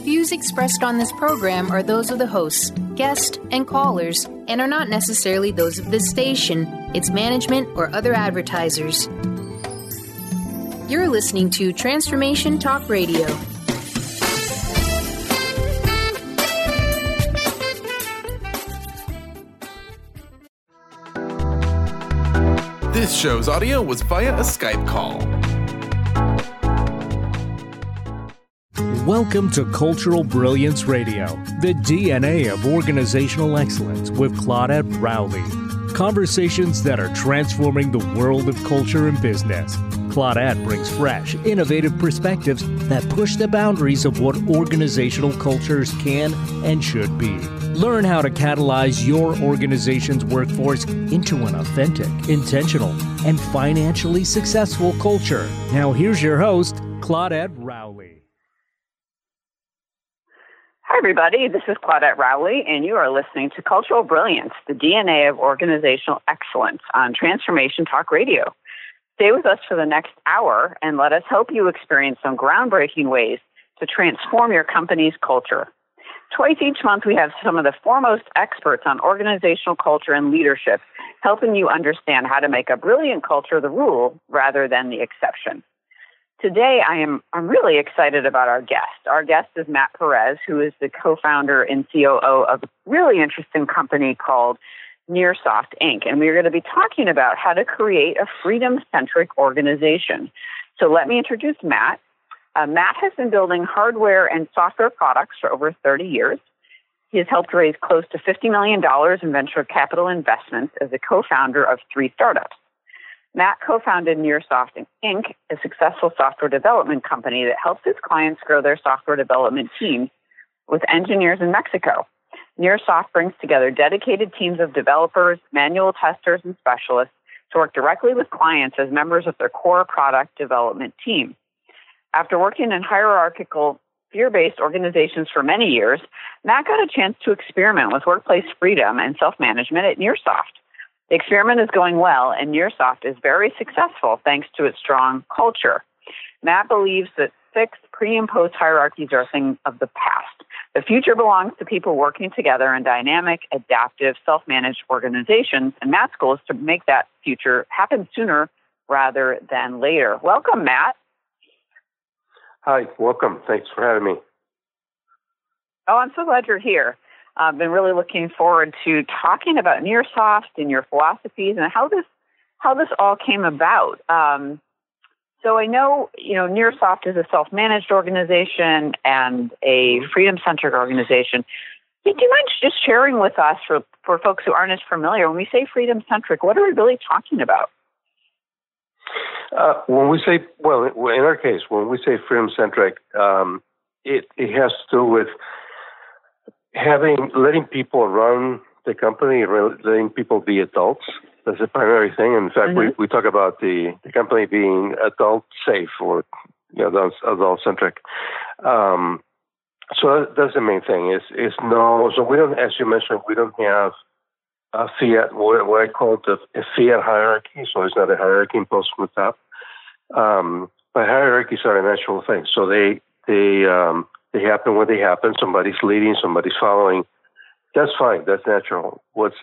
views expressed on this program are those of the hosts, guests, and callers, and are not necessarily those of this station, its management, or other advertisers. You're listening to Transformation Talk Radio. This show's audio was via a Skype call. Welcome to Cultural Brilliance Radio, the DNA of organizational excellence with Claudette Rowley. Conversations that are transforming the world of culture and business. Claudette brings fresh, innovative perspectives that push the boundaries of what organizational cultures can and should be. Learn how to catalyze your organization's workforce into an authentic, intentional, and financially successful culture. Now here's your host, Claudette Rowley. Hi, everybody. This is Claudette Rowley, and you are listening to Cultural Brilliance, the DNA of organizational excellence on Transformation Talk Radio. Stay with us for the next hour, and let us help you experience some groundbreaking ways to transform your company's culture. Twice each month, we have some of the foremost experts on organizational culture and leadership, helping you understand how to make a brilliant culture the rule rather than the exception. Today, I'm really excited about our guest. Our guest is Matt Perez, who is the co-founder and COO of a really interesting company called Nearsoft, Inc. And we're going to be talking about how to create a freedom-centric organization. So let me introduce Matt. Matt has been building hardware and software products for over 30 years. He has helped raise close to $50 million in venture capital investments as a co-founder of 3 startups. Matt co-founded Nearsoft, Inc., a successful software development company that helps its clients grow their software development teams with engineers in Mexico. Nearsoft brings together dedicated teams of developers, manual testers, and specialists to work directly with clients as members of their core product development team. After working in hierarchical, fear-based organizations for many years, Matt got a chance to experiment with workplace freedom and self-management at Nearsoft. The experiment is going well, and Nearsoft is very successful thanks to its strong culture. Matt believes that fixed pre- and post-hierarchies are a thing of the past. The future belongs to people working together in dynamic, adaptive, self-managed organizations, and Matt's goal is to make that future happen sooner rather than later. Welcome, Matt. Hi, welcome. Thanks for having me. Oh, I'm so glad you're here. I've been really looking forward to talking about Nearsoft and your philosophies and how this all came about. So I know, Nearsoft is a self-managed organization and a freedom-centric organization. Do you mind just sharing with us, for folks who aren't as familiar, when we say freedom-centric, what are we really talking about? When we say, in our case, when we say freedom-centric, it has to do with letting people run the company, letting people be adults. That's the primary thing. In fact, we talk about the company being adult safe or adult centric. So that's the main thing. So we don't, as you mentioned, we don't have a fiat, what I call a fiat hierarchy. So it's not a hierarchy imposed from the top. But hierarchies are a natural thing. So they happen when they happen. Somebody's leading, somebody's following. That's fine. That's natural. What's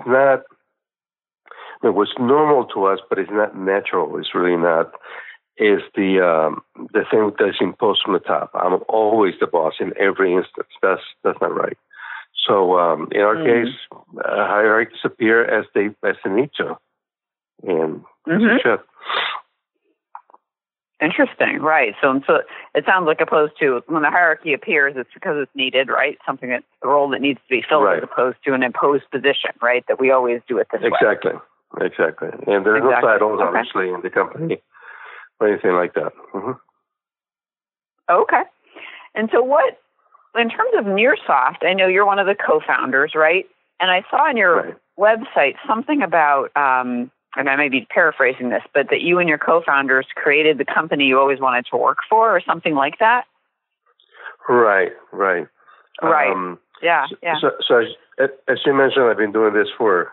normal to us, but it's not natural. It's really not. Is the thing that's imposed from the top. I'm always the boss in every instance. That's not right. So in our case, hierarchies appear as they need to, and as they should. Interesting, right? So it sounds like opposed to when the hierarchy appears, it's because it's needed, right? Something that's a role that needs to be filled, right, as opposed to an imposed position, right? That we always do it this way. Exactly. And there's no titles, obviously, in the company or anything like that. Okay. And so in terms of Nearsoft, I know you're one of the co-founders, right? And I saw on your website something about, and I may be paraphrasing this, but that you and your co-founders created the company you always wanted to work for or something like that? Right. Yeah. So as you mentioned, I've been doing this for,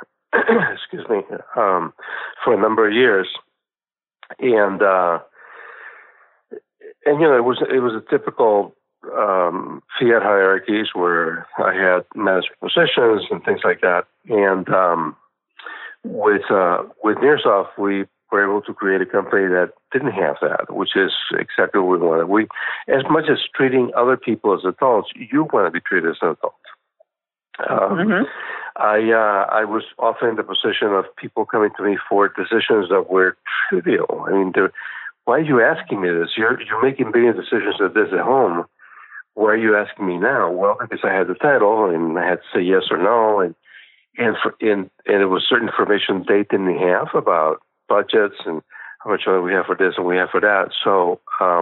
for a number of years. And it was a typical Fiat hierarchies where I had management positions and things like that. And with Nearsoft, we were able to create a company that didn't have that, which is exactly what we wanted. We, as much as treating other people as adults, you want to be treated as an adult. I was often in the position of people coming to me for decisions that were trivial. I mean, why are you asking me this? You're making big decisions of this at home. Why are you asking me now? Well, because I had the title and I had to say yes or no, and it was certain information they didn't have about budgets and how much money we have for this and we have for that. So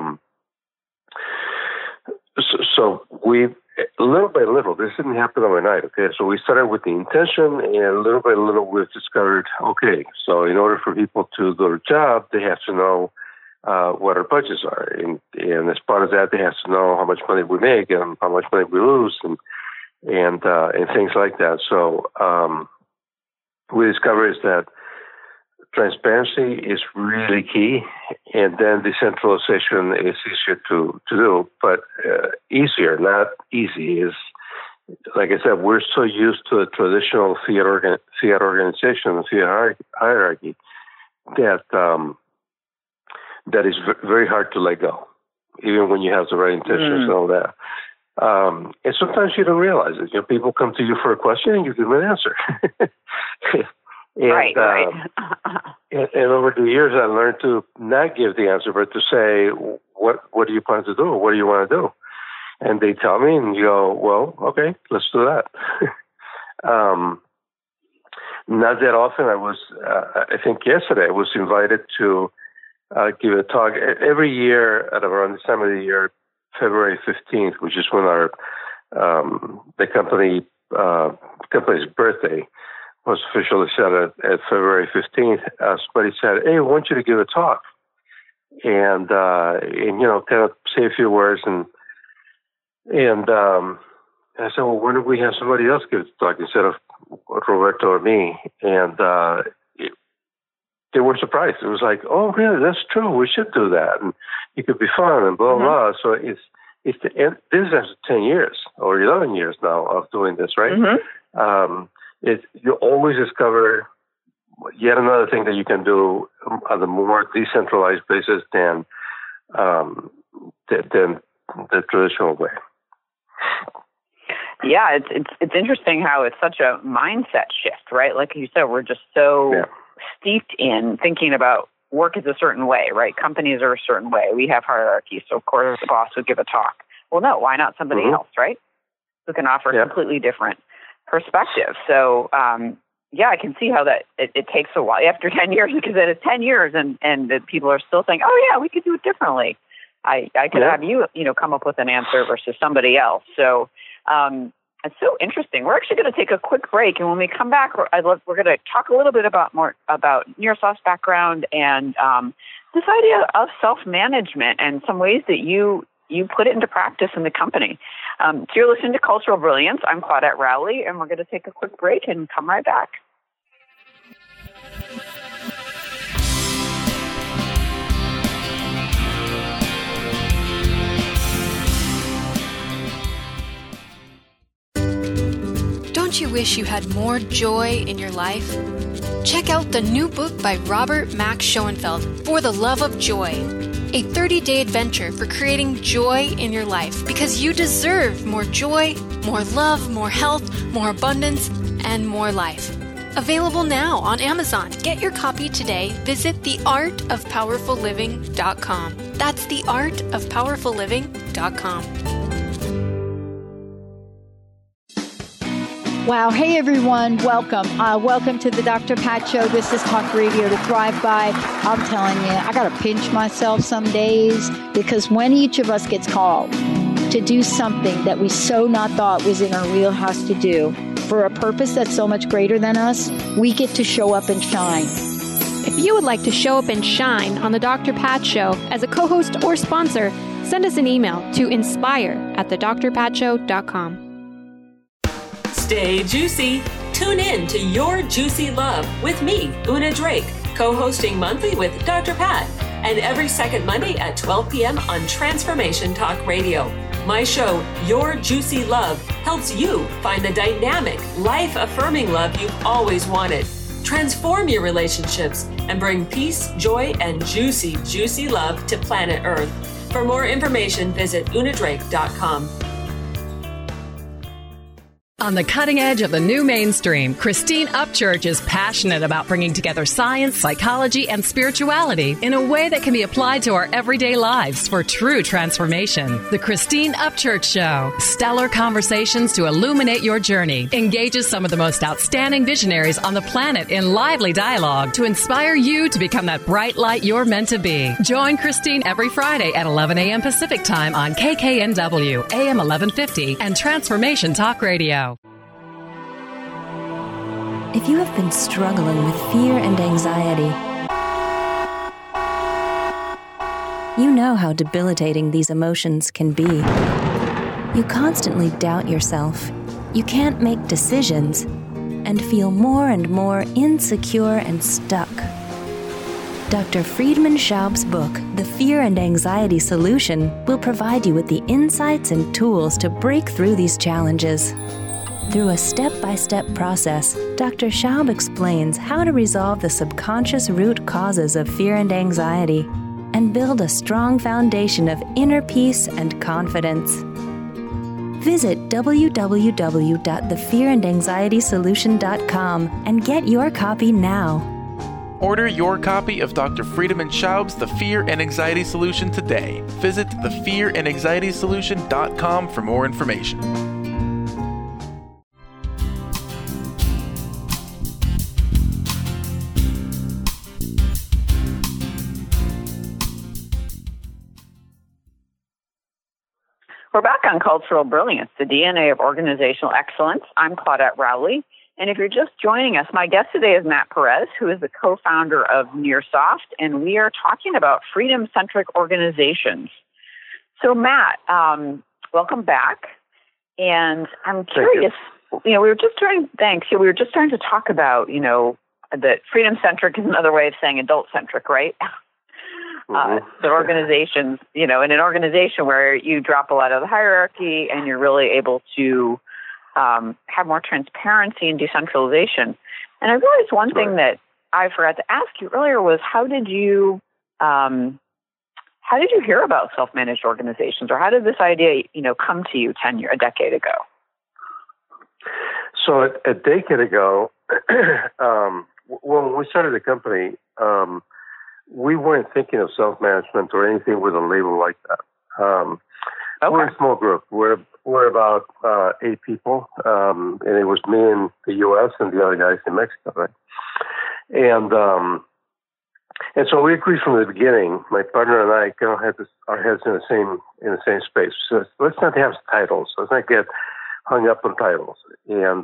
we, little by little, this didn't happen overnight, okay? So we started with the intention, and little by little we've discovered, okay, so in order for people to go to a job, they have to know what our budgets are. And as part of that, they have to know how much money we make and how much money we lose and things like that. So we discovered is that transparency is really key, and then decentralization is easier to do, but easier, not easy. Is, like I said, we're so used to a traditional Fiat organization, the Fiat hierarchy, that that is very hard to let go, even when you have the right intentions and all that. And sometimes you don't realize it. You know, people come to you for a question and you give them an answer. Right. And over the years, I learned to not give the answer, but to say, what do you plan to do? What do you want to do? And they tell me, and you go, well, okay, let's do that. Not that often. I think yesterday I was invited to give a talk. Every year at around this time of the year, February 15th, which is when our the company's birthday was officially set at February 15th. Somebody said, "Hey, I want you to give a talk," and you know, kind of say a few words, and I said, "Well, why don't we have somebody else give the talk instead of Roberto or me?" And they were surprised. It was like, "Oh, really? That's true. We should do that, and it could be fun," and blah blah. So this is after 10 years or 11 years now of doing this, right? You always discover yet another thing that you can do on a more decentralized basis than the traditional way. Yeah, it's interesting how it's such a mindset shift, right? Like you said, we're just so steeped in thinking about work is a certain way, right? Companies are a certain way. We have hierarchies, so of course the boss would give a talk. Well, no, why not somebody else, right? Who can offer a completely different perspective. So, I can see how that it takes a while after 10 years, because it is 10 years and the people are still saying, oh yeah, we could do it differently. I could have you come up with an answer versus somebody else. So, it's so interesting. We're actually going to take a quick break, and when we come back, we're going to talk a little bit more about Nearsoft's background and this idea of self-management and some ways that you put it into practice in the company. So you're listening to Cultural Brilliance. I'm Claudette Rowley, and we're going to take a quick break and come right back. Don't you wish you had more joy in your life? Check out the new book by Robert Max Schoenfeld, For the Love of Joy, a 30-day adventure for creating joy in your life, because you deserve more joy, more love, more health, more abundance, and more life. Available now on Amazon. Get your copy today. Visit theartofpowerfulliving.com. That's theartofpowerfulliving.com. Wow. Hey, everyone. Welcome. Welcome to the Dr. Pat Show. This is Talk Radio to Thrive By. I'm telling you, I got to pinch myself some days, because when each of us gets called to do something that we so not thought was in our wheelhouse to do for a purpose that's so much greater than us, we get to show up and shine. If you would like to show up and shine on the Dr. Pat Show as a co-host or sponsor, send us an email to inspire@thedrpatshow.com. Stay juicy. Tune in to Your Juicy Love with me, Una Drake, co-hosting monthly with Dr. Pat, and every second Monday at 12 p.m. on Transformation Talk Radio. My show, Your Juicy Love, helps you find the dynamic, life-affirming love you've always wanted. Transform your relationships and bring peace, joy, and juicy, juicy love to planet Earth. For more information, visit unadrake.com. On the cutting edge of the new mainstream, Christine Upchurch is passionate about bringing together science, psychology, and spirituality in a way that can be applied to our everyday lives for true transformation. The Christine Upchurch Show, stellar conversations to illuminate your journey, engages some of the most outstanding visionaries on the planet in lively dialogue to inspire you to become that bright light you're meant to be. Join Christine every Friday at 11 a.m. Pacific Time on KKNW, AM 1150, and Transformation Talk Radio. If you have been struggling with fear and anxiety, you know how debilitating these emotions can be. You constantly doubt yourself, you can't make decisions, and feel more and more insecure and stuck. Dr. Friedemann Schaub's book, The Fear and Anxiety Solution, will provide you with the insights and tools to break through these challenges. Through a step-by-step process, Dr. Schaub explains how to resolve the subconscious root causes of fear and anxiety and build a strong foundation of inner peace and confidence. Visit www.thefearandanxietysolution.com and get your copy now. Order your copy of Dr. Friedemann Schaub's The Fear and Anxiety Solution today. Visit thefearandanxietysolution.com for more information. We're back on Cultural Brilliance, the DNA of organizational excellence. I'm Claudette Rowley. And if you're just joining us, my guest today is Matt Perez, who is the co-founder of Nearsoft, and we are talking about freedom-centric organizations. So, Matt, welcome back. And I'm curious, we were just starting to talk about, that freedom-centric is another way of saying adult-centric, right? The organizations, in an organization where you drop a lot of the hierarchy and you're really able to have more transparency and decentralization. And I realized one thing that I forgot to ask you earlier was how did you hear about self-managed organizations, or how did this idea, come to you a decade ago? So a decade ago, when we started the company, we weren't thinking of self-management or anything with a label like that. We're a small group. We're about 8 people, and it was me in the U.S. and the other guys in Mexico, right? And so we agreed from the beginning. My partner and I kind of had our heads in the same space. So let's not have titles. Let's not get hung up on titles. And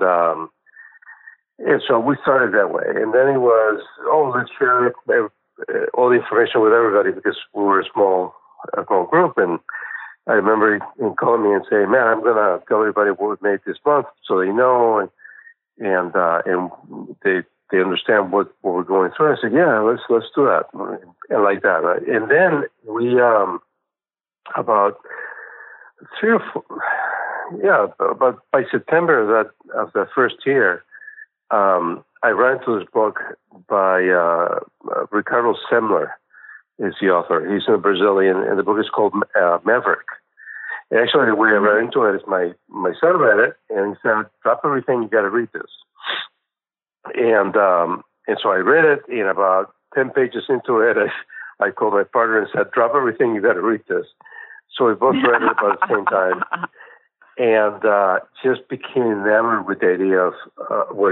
so we started that way. And then it was, let's share all the information with everybody because we were a small group. And I remember him calling me and saying, "Man, I'm gonna tell everybody what we made this month so they know and they understand what we're going through." I said, "Yeah, let's do that," and like that. Right? And then we about 3 or 4, but by September of that first year, I ran into this book by Ricardo Semler. Is the author. He's a Brazilian, and the book is called Maverick. And actually, the way I ran into it is my son read it, and he said, "Drop everything, you got to read this." And so I read it, and about 10 pages into it, I called my partner and said, "Drop everything, you got to read this." So we both read it about the same time, and just became enamored with the idea of what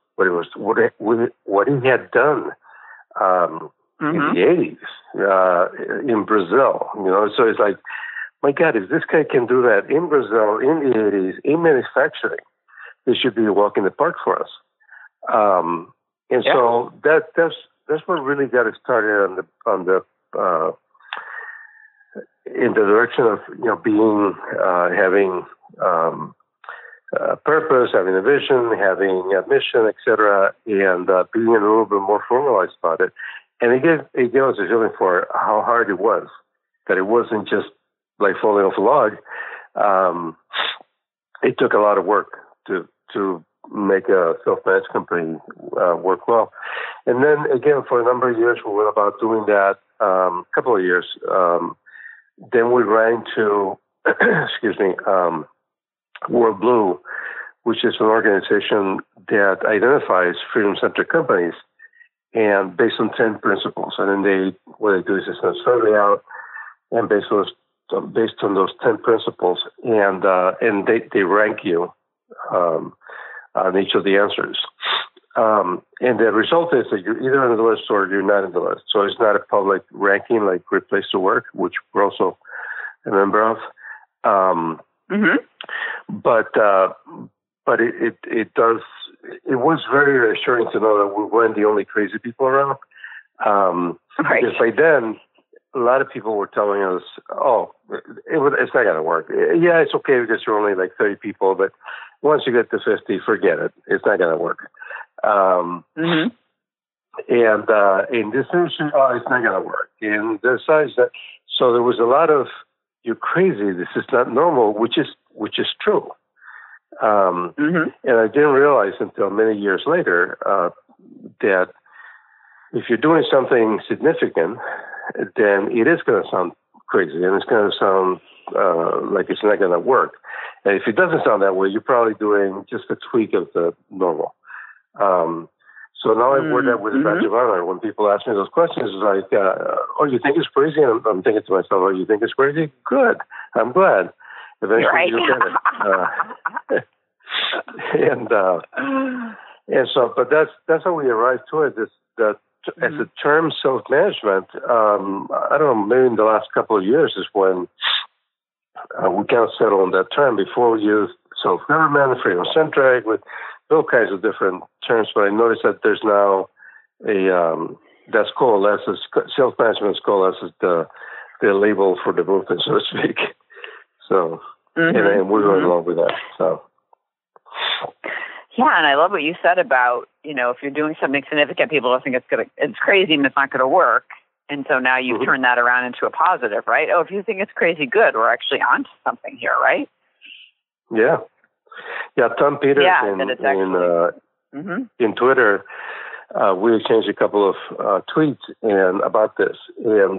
he had done. In the 80s, in Brazil, so it's like, my God, if this guy can do that in Brazil in the 80s, in manufacturing, this should be a walk in the park for us. So that's what really got us started in the direction of, being, having, purpose, having a vision, having a mission, etc., and being a little bit more formalized about it. And it gave us a feeling for how hard it was, that it wasn't just like falling off a log, it took a lot of work to make a self-managed company work well. And then again, for a number of years, we went about doing that. Couple of years. Then we ran into, World Blue, which is an organization that identifies freedom-centered companies and based on 10 principles. And then what they do is they send a survey out, and based on those 10 principles, and they rank you on each of the answers. And the result is that you're either on the list or you're not on the list. So it's not a public ranking like Great Place to Work, which we're also a member of. But it does. It was very reassuring to know that we weren't the only crazy people around. Because by then, a lot of people were telling us, "Oh, it's not going to work. Yeah, it's okay because you're only like 30 people, but once you get to 50, forget it. It's not going to work." And in this industry, it's not going to work. And so there was a lot of, "You're crazy. This is not normal," which is true. And I didn't realize until many years later that if you're doing something significant, then it is going to sound crazy, and it's going to sound like it's not going to work. And if it doesn't sound that way, you're probably doing just a tweak of the normal. So now I've worked that with a badge of honor. When people ask me those questions, it's like, "Oh, you think it's crazy?" And I'm thinking to myself, "Oh, you think it's crazy? Good. I'm glad. Eventually you'll get it." And so, but that's how we arrived to it. As a term, self-management, I don't know, maybe in the last couple of years is when we kind of settled on that term. Before we used self-government, freedom-centric, with all kinds of different terms, but I noticed that there's now that's coalesces, self-management coalesces the label for the movement, so to speak. So, and we're going along with that. So. Yeah, and I love what you said about, if you're doing something significant, people don't think it's crazy and it's not going to work. And so now you've turned that around into a positive, right? Oh, if you think it's crazy, good. We're actually onto something here, right? Yeah. Yeah, Tom Peters in Twitter, we exchanged a couple of tweets about this. And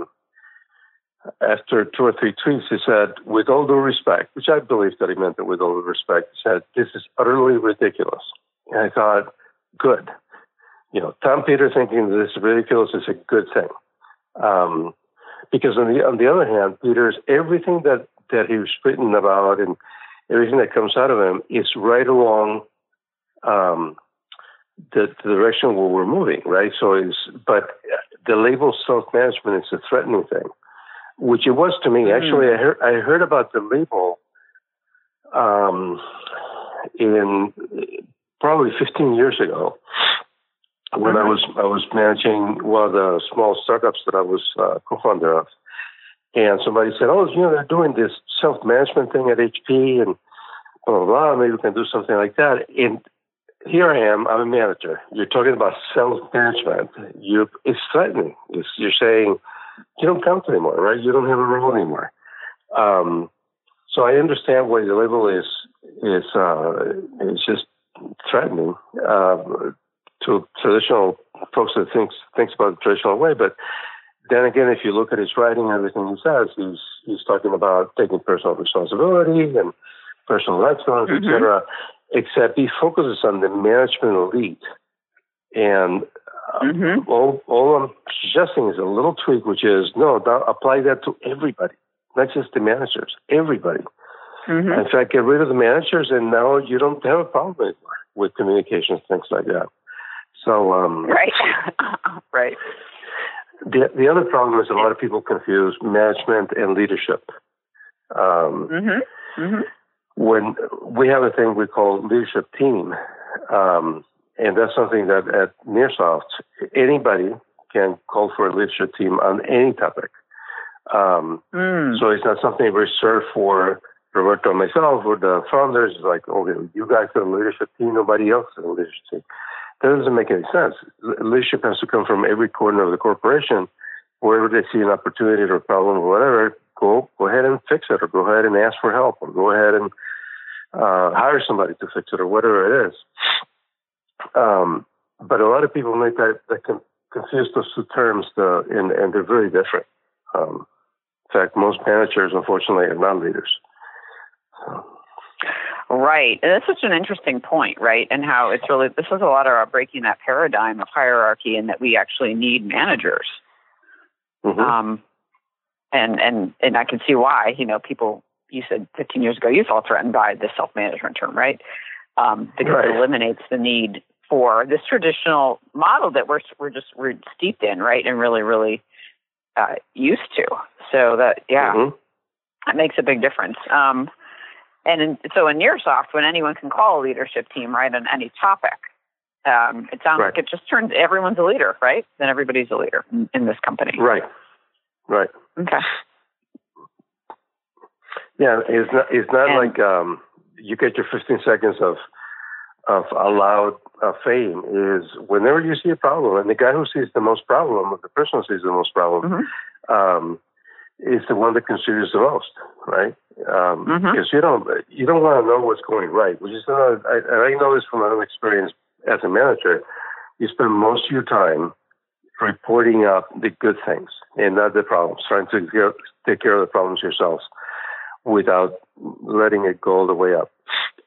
after 2 or 3 tweets, he said, "With all due respect," which I believe that he meant that with all due respect, he said, "This is utterly ridiculous." And I thought, good. Tom Peters thinking this is ridiculous is a good thing. Because on the other hand, Peters, everything that he was written about and everything that comes out of him is right along the direction where we're moving, right? But the label self-management is a threatening thing, which it was to me. Actually, I heard about the label in probably 15 years ago when I was managing one of the small startups that I was co-founder of. And somebody said, "Oh, they're doing this self-management thing at HP and blah, blah, blah. Maybe we can do something like that." And here I am, I'm a manager. You're talking about self-management. It's threatening. You're saying, you don't count anymore, right? You don't have a role anymore. So I understand why the label is just threatening to traditional folks that thinks about the traditional way. But then again, if you look at his writing, everything he says, he's talking about taking personal responsibility and personal excellence, etc. Except he focuses on the management elite. And all I'm suggesting is a little tweak, which is, apply that to everybody, not just the managers, everybody. In fact, get rid of the managers, and now you don't have a problem anymore with communications, things like that. So, right. The other problem is a lot of people confuse management and leadership. When we have a thing we call leadership team, and that's something that at Nearsoft, anybody can call for a leadership team on any topic. So it's not something reserved for Roberto and myself or the founders. It's like, okay, you guys are a leadership team, nobody else is a leadership team. That doesn't make any sense. Leadership has to come from every corner of the corporation. Wherever they see an opportunity or a problem or whatever, go ahead and fix it, or go ahead and ask for help, or go ahead and hire somebody to fix it, or whatever it is. But a lot of people make that confuse those two terms, and they're very different. In fact, most managers, unfortunately, are not leaders. So. Right. And that's such an interesting point, right? And how this is a lot of breaking that paradigm of hierarchy, and that we actually need managers. Mm-hmm. And I can see why, people, you said 15 years ago, you felt threatened by the self-management term, right? Because it eliminates the need for this traditional model that we're steeped in, right? And really, really used to. So that, that makes a big difference. So in Nearsoft, when anyone can call a leadership team, right, on any topic, it sounds like it just turns everyone's a leader, right? Then everybody's a leader in this company. Right. Okay. Yeah, it's not like you get your 15 seconds of allowed fame. Is whenever you see a problem, and the guy who sees the most problem, or the person who sees the most problem, is the one that considers the most, right? Because you don't want to know what's going right. Which is I know this from my own experience as a manager. You spend most of your time reporting out the good things and not the problems, trying to take care of the problems yourselves without letting it go all the way up.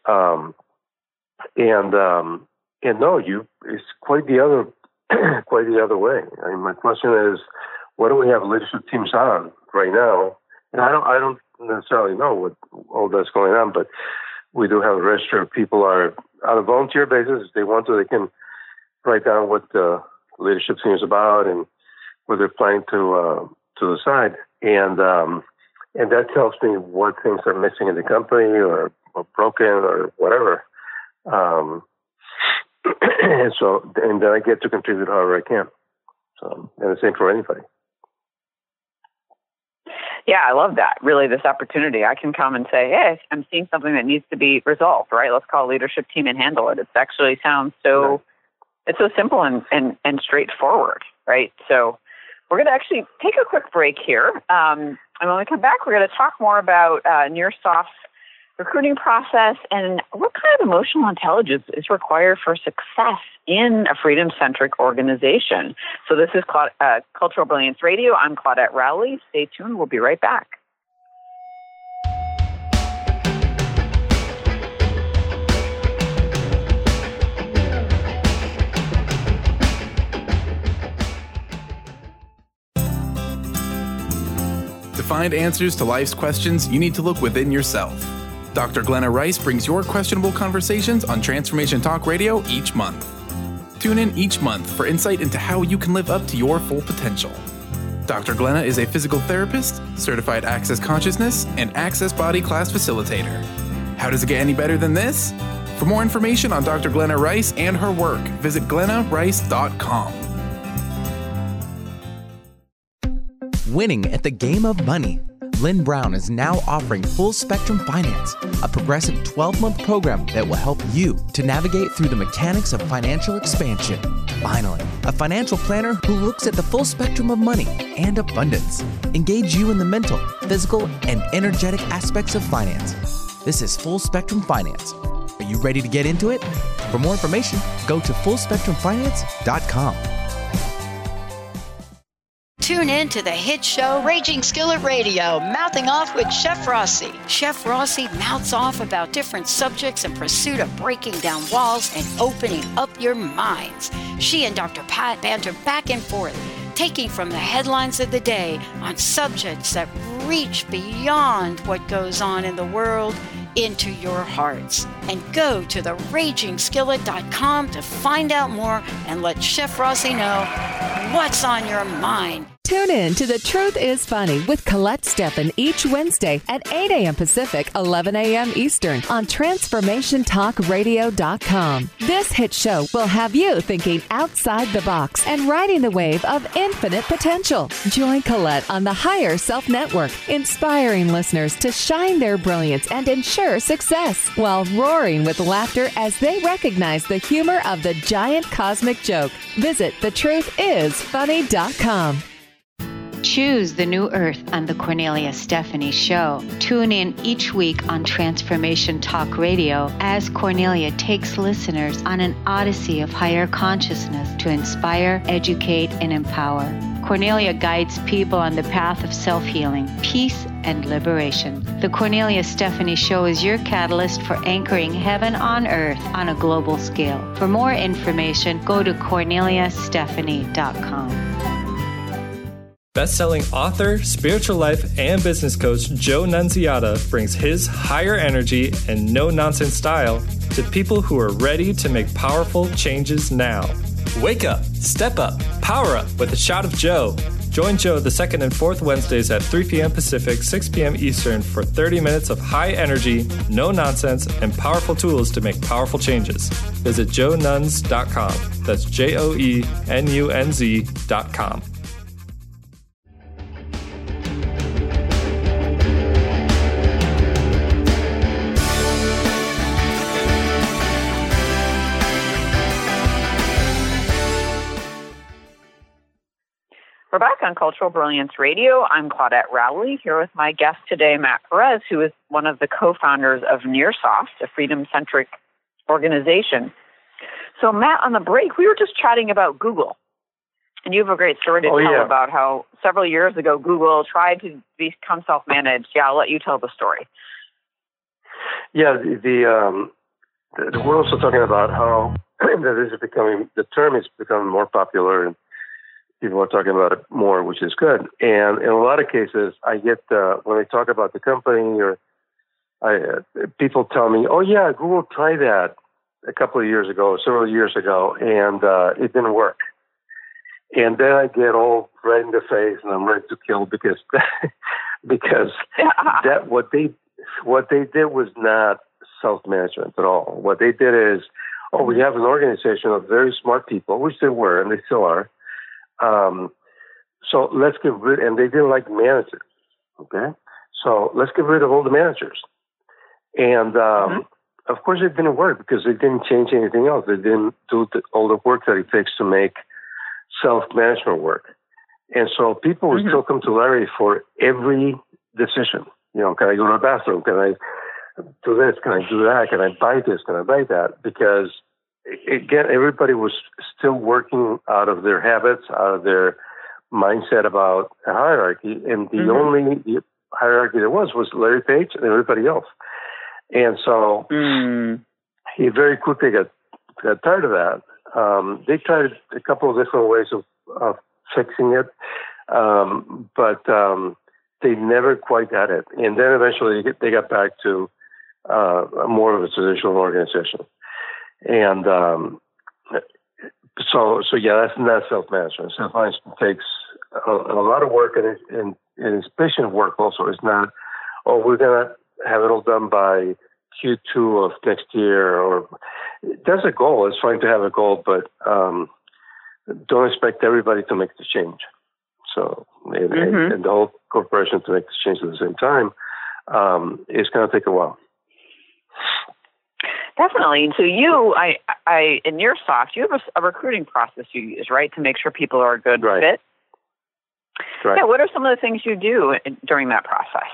And no, it's quite the other way. I mean, my question is, what do we have leadership teams on right now? And I don't necessarily know what all that's going on, but we do have a register of people are on a volunteer basis. If they want to, they can write down what the leadership team is about and what they're planning to decide. And that tells me what things are missing in the company or broken or whatever. And then I get to contribute however I can. So, and the same for anybody. Yeah, I love that. Really, this opportunity. I can come and say, hey, I'm seeing something that needs to be resolved, right? Let's call a leadership team and handle it. It actually sounds it's so simple and straightforward, right? So we're going to actually take a quick break here. And when we come back, we're going to talk more about Nearsoft's recruiting process and what kind of emotional intelligence is required for success in a freedom-centric organization. So this is Cultural Brilliance Radio. I'm Claudette Rowley. Stay tuned. We'll be right back. To find answers to life's questions, you need to look within yourself. Dr. Glenna Rice brings your questionable conversations on Transformation Talk Radio each month. Tune in each month for insight into how you can live up to your full potential. Dr. Glenna is a physical therapist, certified Access Consciousness, and Access Body Class facilitator. How does it get any better than this? For more information on Dr. Glenna Rice and her work, visit glennarice.com. Winning at the game of money. Lynn Brown is now offering Full Spectrum Finance, a progressive 12-month program that will help you to navigate through the mechanics of financial expansion. Finally, a financial planner who looks at the full spectrum of money and abundance. Engage you in the mental, physical, and energetic aspects of finance. This is Full Spectrum Finance. Are you ready to get into it? For more information, go to fullspectrumfinance.com. Tune in to the hit show Raging Skillet Radio, Mouthing Off with Chef Rossi. Chef Rossi mouths off about different subjects in pursuit of breaking down walls and opening up your minds. She and Dr. Pat banter back and forth, taking from the headlines of the day on subjects that reach beyond what goes on in the world into your hearts. And go to theragingskillet.com to find out more and let Chef Rossi know what's on your mind. Tune in to The Truth is Funny with Colette Steffen each Wednesday at 8 a.m. Pacific, 11 a.m. Eastern on TransformationTalkRadio.com. This hit show will have you thinking outside the box and riding the wave of infinite potential. Join Colette on the Higher Self Network, inspiring listeners to shine their brilliance and ensure success while roaring with laughter as they recognize the humor of the giant cosmic joke. Visit TheTruthIsFunny.com. Choose the new earth on the Cornelia Stephanie Show. Tune in each week on Transformation Talk Radio as Cornelia takes listeners on an odyssey of higher consciousness to inspire, educate, and empower. Cornelia guides people on the path of self-healing, peace, and liberation. The Cornelia Stephanie Show is your catalyst for anchoring heaven on earth on a global scale. For more information, go to corneliastephanie.com. Best-selling author, spiritual life, and business coach Joe Nunziata brings his higher energy and no-nonsense style to people who are ready to make powerful changes now. Wake up, step up, power up with a shot of Joe. Join Joe the second and fourth Wednesdays at 3 p.m. Pacific, 6 p.m. Eastern for 30 minutes of high energy, no nonsense, and powerful tools to make powerful changes. Visit joenunz.com. That's JOENUNZ.com. We're back on Cultural Brilliance Radio. I'm Claudette Rowley, here with my guest today, Matt Perez, who is one of the co-founders of Nearsoft, a freedom-centric organization. So, Matt, on the break, we were just chatting about Google. And you have a great story to tell about how several years ago Google tried to become self-managed. Yeah, I'll let you tell the story. Yeah, we're also talking about how the term is becoming more popular, and people are talking about it more, which is good. And in a lot of cases, I get, when I talk about the company, people tell me, oh yeah, Google tried that a couple of years ago, several years ago, and it didn't work. And then I get all red in the face and I'm ready to kill because that what they did was not self-management at all. What they did is, we have an organization of very smart people, which they were and they still are. So let's get rid, and they didn't like managers. Okay. So let's get rid of all the managers. And, of course it didn't work because they didn't change anything else. They didn't do all the work that it takes to make self-management work. And so people would still come to Larry for every decision. You know, can I go to the bathroom? Can I do this? Can I do that? Can I buy this? Can I buy that? Because again, everybody was still working out of their habits, out of their mindset about a hierarchy. And the only hierarchy there was Larry Page and everybody else. And so he very quickly got tired of that. They tried a couple of different ways of fixing it, but they never quite got it. And then eventually they got back to more of a traditional organization. And so that's not self-management. Self-management takes a lot of work, and it's patient work also. It's not, we're going to have it all done by Q2 of next year, or that's a goal. It's fine to have a goal, but don't expect everybody to make the change. So, and the whole corporation to make the change at the same time, it's going to take a while. Definitely. And so you, in Nearsoft, you have a recruiting process you use, right, to make sure people are a good fit? Right. Yeah. What are some of the things you do during that process?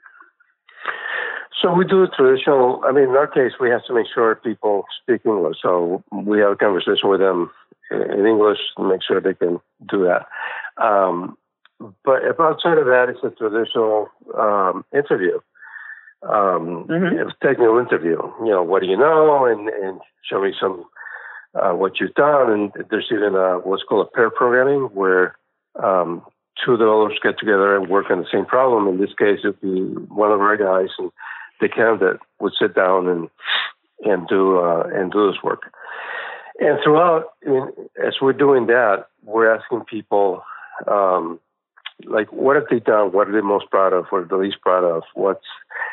So we do traditional, in our case, we have to make sure people speak English. So we have a conversation with them in English to make sure they can do that. But outside of that, it's a traditional interview. Technical interview. You know, what do you know? And show me some what you've done. And there's even what's called a pair programming, where two developers get together and work on the same problem. In this case, it'd be one of our guys, and the candidate would sit down and do this work. And throughout, as we're doing that, we're asking people, what have they done? What are they most proud of? What are they least proud of? What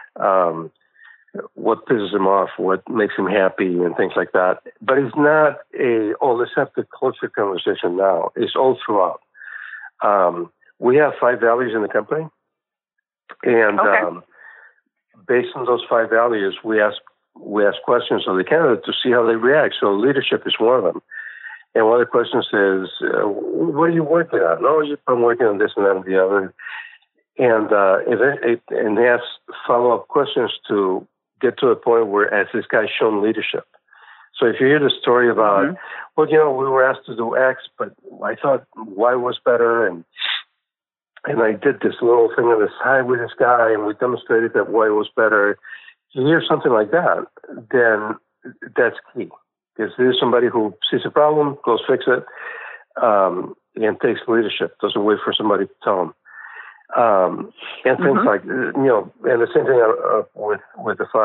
pisses them off? What makes them happy? And things like that. But it's not let's have the culture conversation now. It's all throughout. We have 5 values in the company. And based on those 5 values, we ask questions of the candidate to see how they react. So leadership is one of them. And one of the questions is, what are you working on? No, I'm working on this and that and the other. And they ask follow-up questions to get to a point where, as this guy's shown leadership. So if you hear the story about, well, we were asked to do X, but I thought Y was better, and I did this little thing on the side with this guy, and we demonstrated that Y was better. You hear something like that, then that's key. Because there's somebody who sees a problem, goes fix it, and takes leadership, doesn't wait for somebody to tell them. And things like, and the same thing with the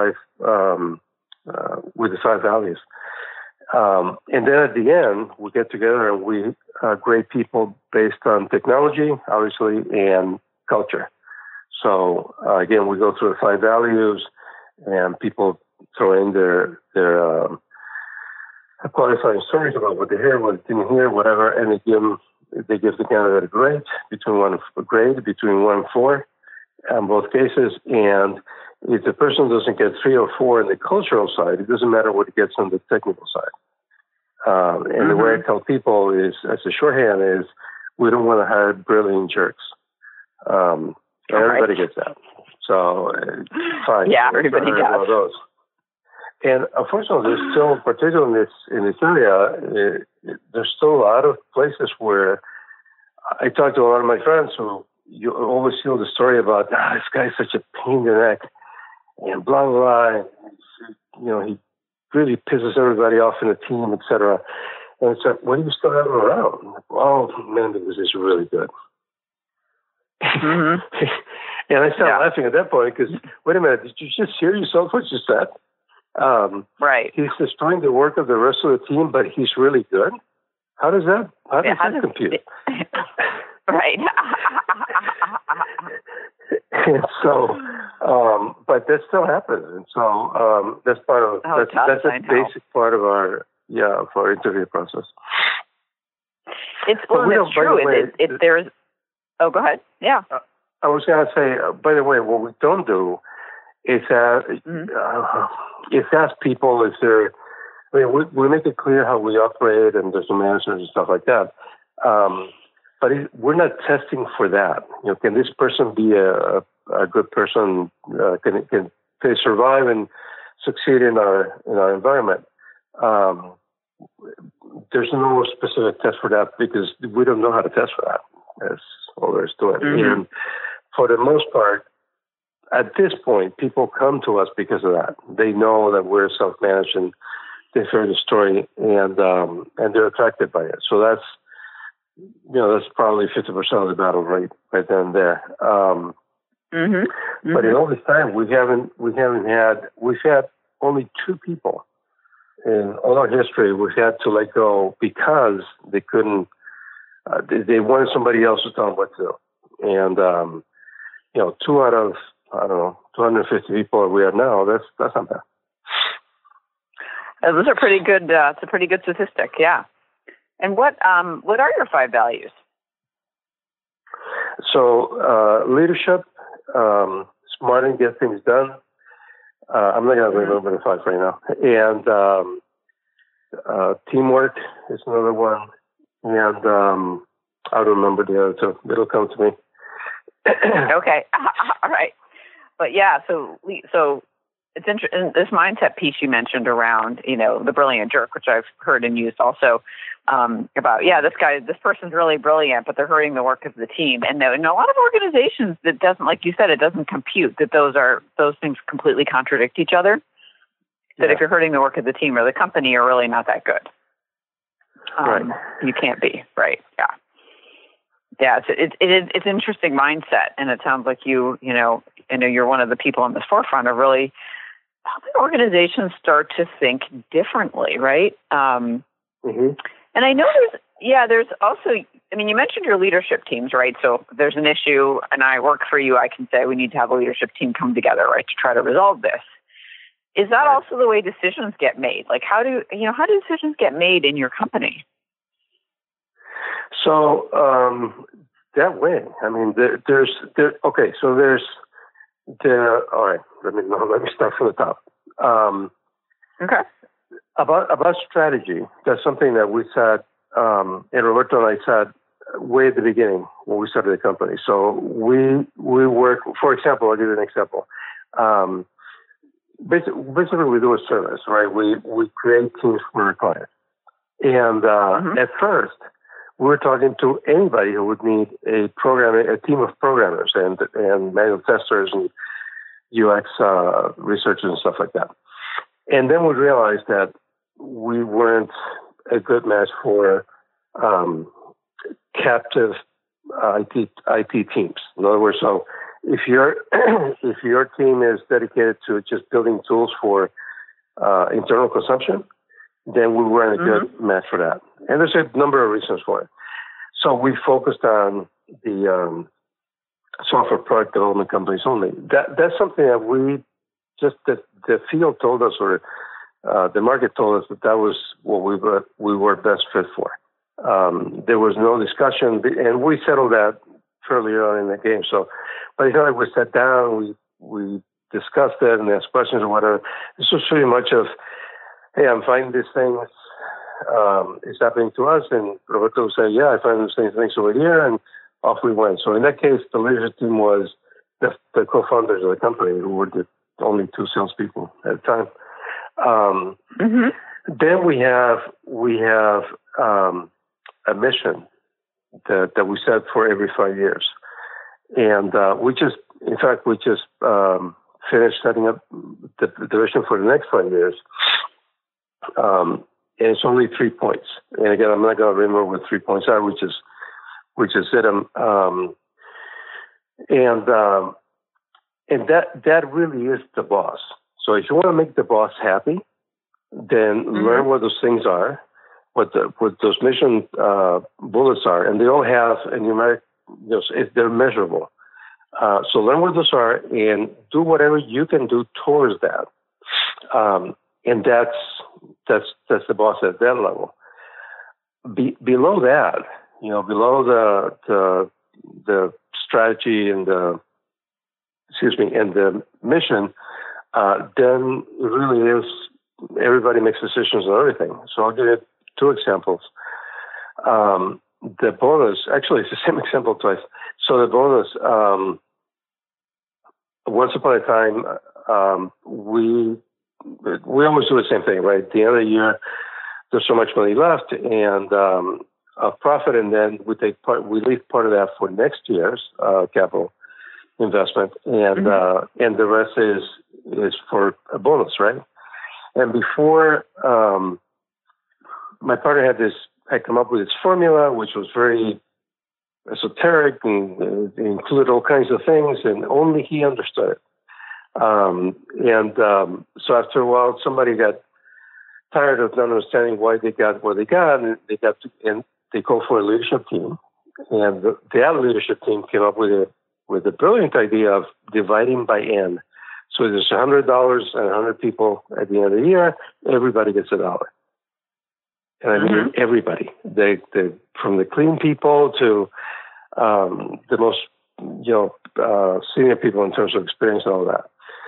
five values. And then at the end, we get together and we grade people based on technology, obviously, and culture. So again, we go through the 5 values, and people throw in their qualifying stories about what they hear, what they didn't hear, whatever, and they give the candidate a grade between 1 and 4 in both cases. And if the person doesn't get 3 or 4 in the cultural side, it doesn't matter what he gets on the technical side. And the way I tell people is, as a shorthand, is we don't want to hire brilliant jerks. Everybody gets that. So, fine. Yeah, everybody does. Those. And unfortunately, there's still, particularly in this area, there's still a lot of places where I talk to a lot of my friends who you always hear the story about, this guy's such a pain in the neck, and blah, blah, blah. He really pisses everybody off in the team, etc. And it's like, what do you still have him around? Oh, man, because he's really good. And I started laughing at that point because, wait a minute, did you just hear yourself what you said? Right. He's destroying the work of the rest of the team, but he's really good. How does that compute? Right. And so, but that still happens, and so that's part of that's a basic part of our interview process. It's true. There's. Oh, go ahead. Yeah. I was going to say, by the way, what we don't do is ask people if they're. I mean, we make it clear how we operate, and there's some managers and stuff like that. But we're not testing for that. Can this person be a good person? Can they survive and succeed in our environment? There's no specific test for that because we don't know how to test for that. That's all there is to it. And for the most part, at this point, people come to us because of that. They know that we're self-managed and they've heard the story and they're attracted by it. So that's probably 50% of the battle right then and there. But in all this time, we've had only 2 people in all our history we've had to let go because they couldn't. They wanted somebody else to tell them what to do. And 2 out of 250 people that we are now. That's not bad. Those are pretty good. It's a pretty good statistic. Yeah. And what are your 5 values? So leadership, smart and get things done. I'm not going to remember the 5 right now. And teamwork is another one. And I don't remember the other 2. It'll come to me. Okay. All right. But yeah, so it's interesting. This mindset piece you mentioned around, the brilliant jerk, which I've heard and used also, about, this person's really brilliant, but they're hurting the work of the team. And in a lot of organizations, that doesn't, like you said, it doesn't compute that those things completely contradict each other. That if you're hurting the work of the team or the company, you're really not that good. Right. You can't be. Right. Yeah. Yeah. It's an interesting mindset. And it sounds like you're one of the people on the forefront of really helping organizations start to think differently. Right. And I know there's also, you mentioned your leadership teams, right? So if there's an issue and I work for you, I can say we need to have a leadership team come together, right, to try to resolve this. Is that also the way decisions get made? Like how do decisions get made in your company? So that way, all right, let me start from the top. Okay. About strategy, that's something that we sat and Roberto and I sat way at the beginning when we started the company. So we work, for example, I'll give you an example. Basically, we do a service, right? We create teams for our clients. And at first, we were talking to anybody who would need a team of programmers and manual testers and UX researchers and stuff like that. And then we realized that we weren't a good match for captive IT teams. In other words, so if your team is dedicated to just building tools for internal consumption, then we weren't a good match for that. And there's a number of reasons for it. So we focused on the software product development companies only. That's something that the field told us, or the market told us that was what we were best fit for. There was no discussion, and we settled that fairly early in the game. So by the time we sat down, we discussed it and asked questions or whatever. This was pretty much of, hey, I'm finding this thing is happening to us, and Roberto would say, yeah, I find the same things over here, and off we went. So in that case, the leadership team was the co-founders of the company, who were the only two salespeople at the time. Then we have a mission that we set for every 5 years, and we just finished setting up the vision for the next 5 years. And it's only 3 points. And again, I'm not going to remember what 3 points are. We just hit them. And that really is the boss. So if you want to make the boss happy, then learn what those things are, what those mission bullets are, and they all have a numeric. They're measurable. So learn what those are and do whatever you can do towards that. And that's the boss at that level. Below that, below the strategy and the mission, then it really is everybody makes decisions on everything. So I'll give you 2 examples. The bonus, actually, it's the same example twice. So the bonus, once upon a time, we always do the same thing, right? At the end of the year, there's so much money left and a profit, and then we leave part of that for next year's capital investment, and the rest is for a bonus, right? And before, my partner had come up with this formula, which was very esoteric and included all kinds of things, and only he understood it. So after a while, somebody got tired of not understanding why they got what they got, and they called for a leadership team. And that leadership team came up with a brilliant idea of dividing by N. So there's $100 and 100 people at the end of the year. Everybody gets $1. And I mean everybody. They from the clean people to the most senior people in terms of experience and all that.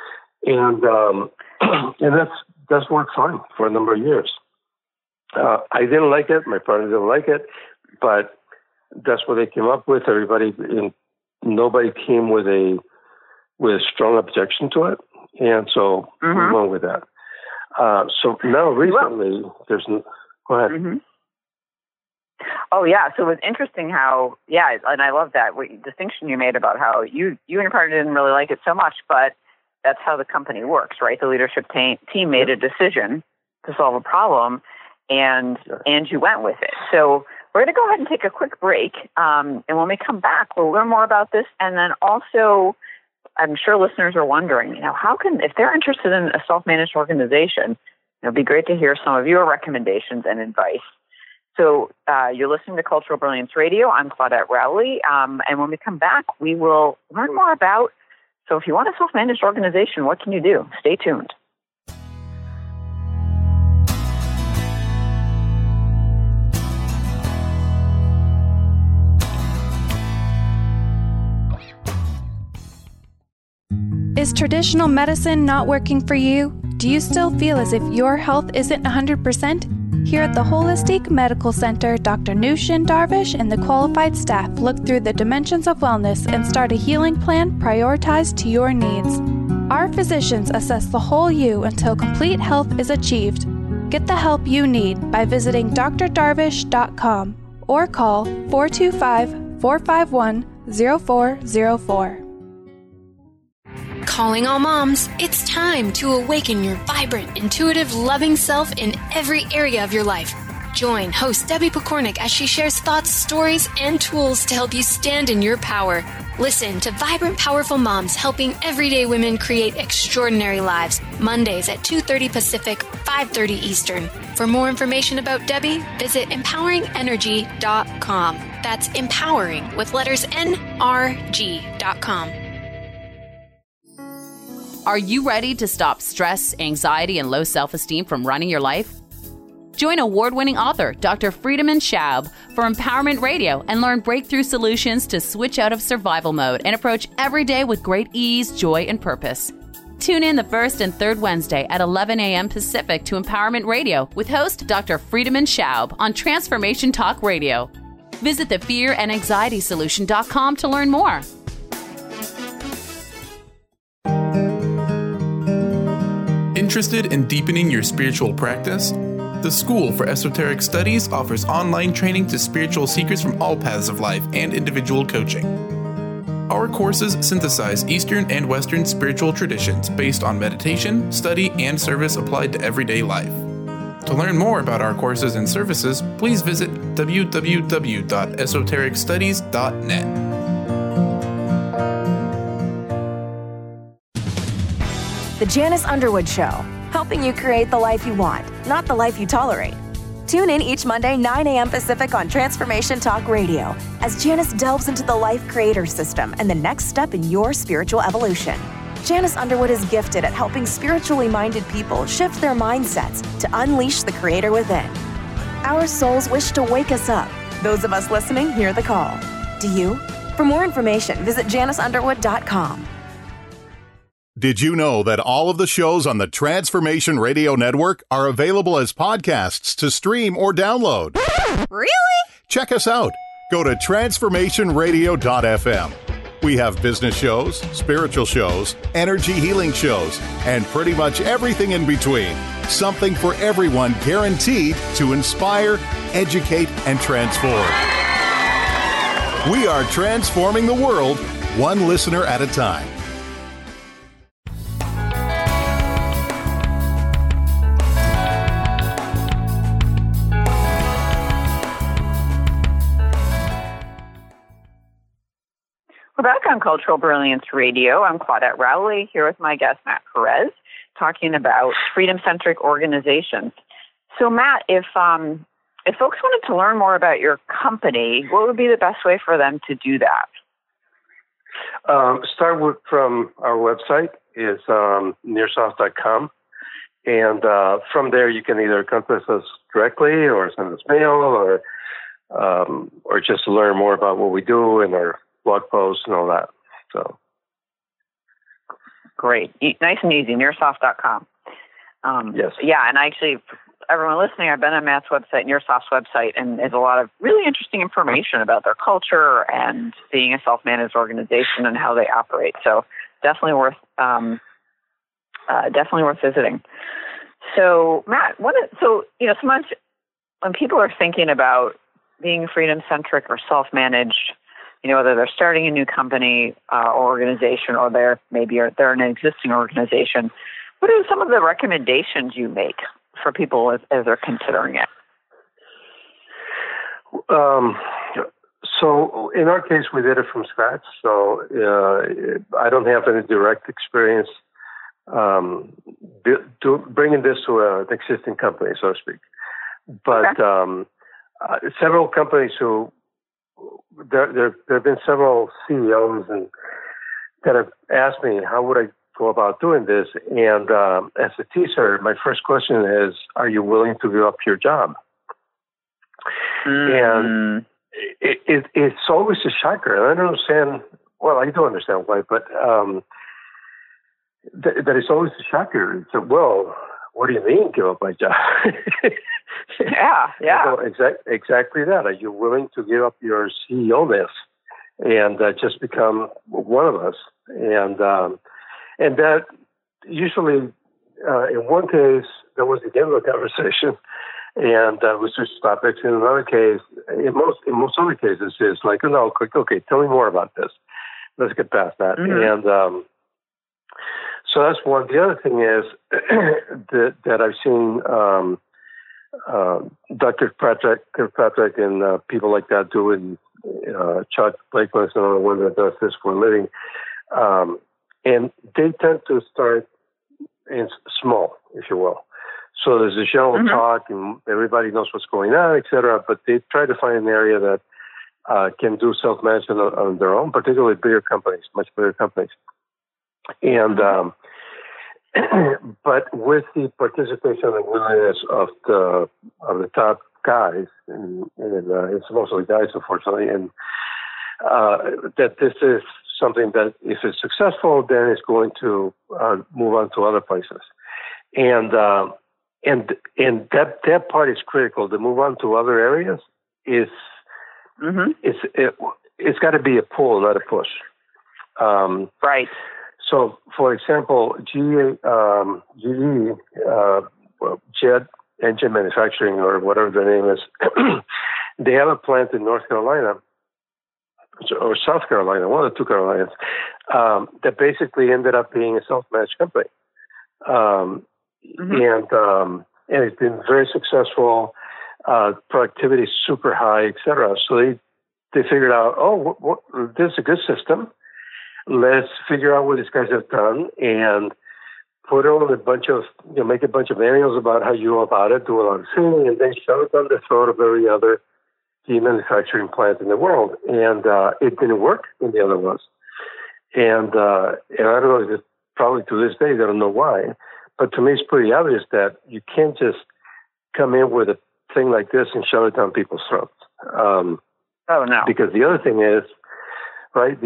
And that's worked fine for a number of years. I didn't like it. My partner didn't like it, but that's what they came up with. Nobody came with a strong objection to it, and so we went with that. So now recently, go ahead. Oh yeah, so it was interesting how and I love that distinction you made about how you and your partner didn't really like it so much, but that's how the company works, right? The leadership team made a decision to solve a problem, and you went with it. So we're going to go ahead and take a quick break, and when we come back, we'll learn more about this, and then also, I'm sure listeners are wondering, if they're interested in a self-managed organization, it'd be great to hear some of your recommendations and advice. So you're listening to Cultural Brilliance Radio. I'm Claudette Rowley, and when we come back, we will learn more about. So if you want a self-managed organization, what can you do? Stay tuned. Is traditional medicine not working for you? Do you still feel as if your health isn't 100%? Here at the Holistic Medical Center, Dr. Nushin Darvish and the qualified staff look through the dimensions of wellness and start a healing plan prioritized to your needs. Our physicians assess the whole you until complete health is achieved. Get the help you need by visiting drdarvish.com or call 425-451-0404. Calling all moms, it's time to awaken your vibrant, intuitive, loving self in every area of your life. Join host Debbie Pokornik as she shares thoughts, stories, and tools to help you stand in your power. Listen to Vibrant, Powerful Moms helping everyday women create extraordinary lives. Mondays at 2:30 Pacific, 5:30 Eastern. For more information about Debbie, visit empoweringenergy.com. That's empowering with letters NRG.com. Are you ready to stop stress, anxiety, and low self-esteem from running your life? Join award-winning author Dr. Friedemann Schaub for Empowerment Radio and learn breakthrough solutions to switch out of survival mode and approach every day with great ease, joy, and purpose. Tune in the first and third Wednesday at 11 a.m. Pacific to Empowerment Radio with host Dr. Friedemann Schaub on Transformation Talk Radio. Visit thefearandanxietysolution.com to learn more. Interested in deepening your spiritual practice? The School for Esoteric Studies offers online training to spiritual seekers from all paths of life and individual coaching. Our courses synthesize Eastern and Western spiritual traditions based on meditation, study, and service applied to everyday life. To learn more about our courses and services, please visit www.esotericstudies.net. The Janice Underwood Show, helping you create the life you want, not the life you tolerate. Tune in each Monday, 9 a.m. Pacific on Transformation Talk Radio as Janice delves into the life creator system and the next step in your spiritual evolution. Janice Underwood is gifted at helping spiritually minded people shift their mindsets to unleash the creator within. Our souls wish to wake us up. Those of us listening hear the call. Do you? For more information, visit janiceunderwood.com. Did you know that all of the shows on the Transformation Radio Network are available as podcasts to stream or download? Really? Check us out. Go to transformationradio.fm. We have business shows, spiritual shows, energy healing shows, and pretty much everything in between. Something for everyone, guaranteed to inspire, educate, and transform. We are transforming the world, one listener at a time. We're back on Cultural Brilliance Radio. I'm Claudette Rowley here with my guest, Matt Perez, talking about freedom-centric organizations. So, Matt, if folks wanted to learn more about your company, what would be the best way for them to do that? Start from our website. It's nearsoft.com. And from there, you can either contact us directly or send us mail or just learn more about what we do and our blog posts and all that. So great. Nice and easy. Nearsoft.com. Yes. Yeah, and actually, everyone listening, I've been on Matt's website, Nearsoft's website, and there's a lot of really interesting information about their culture and being a self-managed organization and how they operate. So definitely worth visiting. So Matt, sometimes when people are thinking about being freedom-centric or self-managed, whether they're starting a new company or organization, or they're an existing organization, what are some of the recommendations you make for people as they're considering it? So in our case, we did it from scratch. So I don't have any direct experience bringing this to an existing company, so to speak. But several companies who there have been several CEOs that have asked me, how would I go about doing this? And as a teaser, my first question is, are you willing to give up your job? And it's always a shocker. And I don't understand, well, I do understand why, but that it's always a shocker. So, well, what do you mean give up my job? Yeah. So exactly that. Are you willing to give up your CEO-ness and just become one of us? And that usually, in one case, that was the end of the conversation, and we switched topics. In another case, in most other cases, it's like, no, okay, tell me more about this. Let's get past that. Mm-hmm. And so that's one. The other thing is that I've seen Dr. Kirkpatrick and people like that doing. Chuck Blakeman is another one that does this for a living. And they tend to start in small, if you will. So there's a general talk, and everybody knows what's going on, et cetera, but they try to find an area that can do self-management on their own, particularly bigger companies, much bigger companies. And but with the participation and willingness of the top guys, and it's mostly guys, unfortunately, and that this is something that if it's successful, then it's going to move on to other places, and that part is critical. To move on to other areas is it's got to be a pull, not a push. Right. So, for example, GE Jet Engine Manufacturing, or whatever their name is, they have a plant in North Carolina or South Carolina, one of the two Carolinas, that basically ended up being a self-managed company. And it's been very successful. Productivity is super high, et cetera. So they figured out, this is a good system. Let's figure out what these guys have done and put on a bunch of, make a bunch of manuals about how you go about it, do a lot of training, and then shove it down the throat of every other manufacturing plant in the world. And it didn't work in the other ones. And I don't know, if probably to this day, they don't know why. But to me, it's pretty obvious that you can't just come in with a thing like this and shove it down people's throats. No. Because the other thing is, right,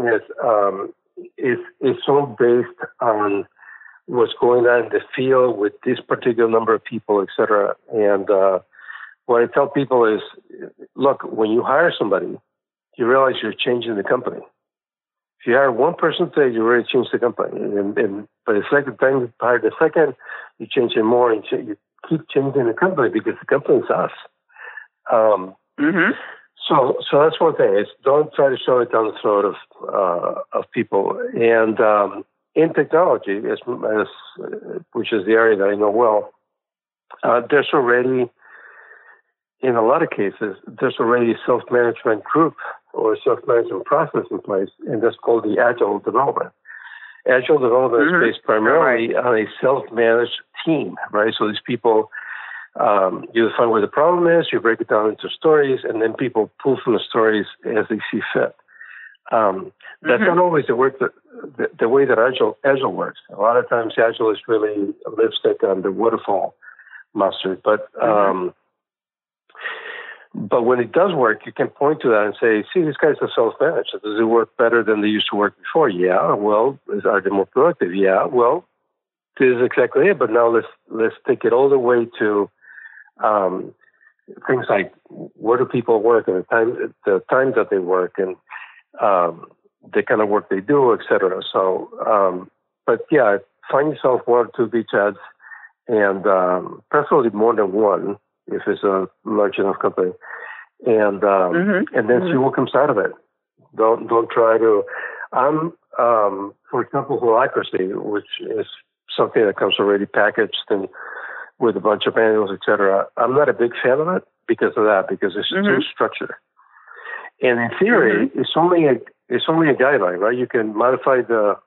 it's all based on what's going on in the field with this particular number of people, et cetera. And what I tell people is, look, when you hire somebody, you realize you're changing the company. If you hire one person today, you already changed the company. And by the second time you hire the second, you change it more, and you keep changing the company because the company is us. So that's one thing. Is don't try to shove it down the throat of people. And in technology, which is the area that I know well, there's already, in a lot of cases, there's already a self-management group or self-management process in place, and that's called the Agile development. Agile development is based primarily on a self-managed team, right? So these people, you define where the problem is, you break it down into stories, and then people pull from the stories as they see fit. That's not always the way that Agile works. A lot of times Agile is really a lipstick on the waterfall mustard, but when it does work, you can point to that and say, see, these guys are self-managed. Does it work better than they used to work before? Yeah. Well, are they more productive? Yeah. Well, this is exactly it. But now let's take it all the way to things like where do people work and the time that they work and the kind of work they do, et cetera. So, but yeah, find yourself one or two beachheads, and preferably more than one if it's a large enough company, and then see what comes out of it. Don't try to. For example, Holacracy, which is something that comes already packaged and with a bunch of manuals, et cetera. I'm not a big fan of it because of that, because it's too structured. And in theory, it's only a guideline, right? You can modify the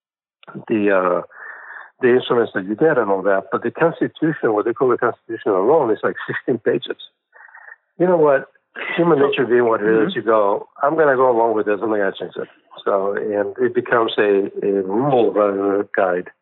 instruments that you get and all that, but the Constitution, what they call the Constitution alone, is like 16 pages. You know what? Human nature being what it is, you go, I'm going to go along with this, I'm going to change it. So, and it becomes a rule rather than a guide.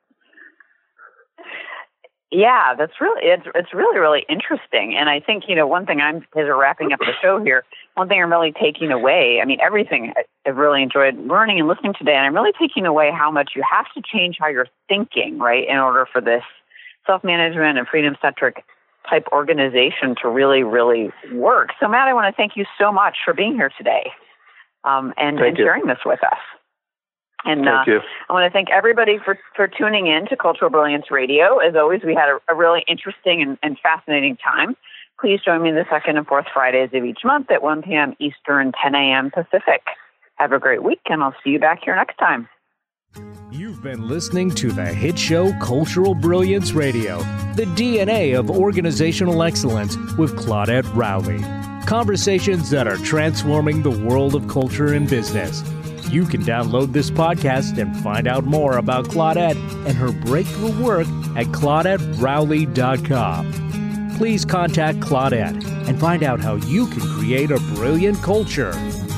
Yeah, that's it's really interesting. And I think, one thing as we're wrapping up the show here, one thing I'm really taking away, I mean, everything I've really enjoyed learning and listening today, and I'm really taking away how much you have to change how you're thinking, right, in order for this self-management and freedom-centric type organization to really, really work. So, Matt, I want to thank you so much for being here today and sharing this with us. And thank you. I want to thank everybody for tuning in to Cultural Brilliance Radio. As always, we had a really interesting and fascinating time. Please join me the second and fourth Fridays of each month at 1 p.m. Eastern, 10 a.m. Pacific. Have a great week, and I'll see you back here next time. You've been listening to the hit show Cultural Brilliance Radio, the DNA of organizational excellence with Claudette Rowley. Conversations that are transforming the world of culture and business. You can download this podcast and find out more about Claudette and her breakthrough work at ClaudetteRowley.com. Please contact Claudette and find out how you can create a brilliant culture.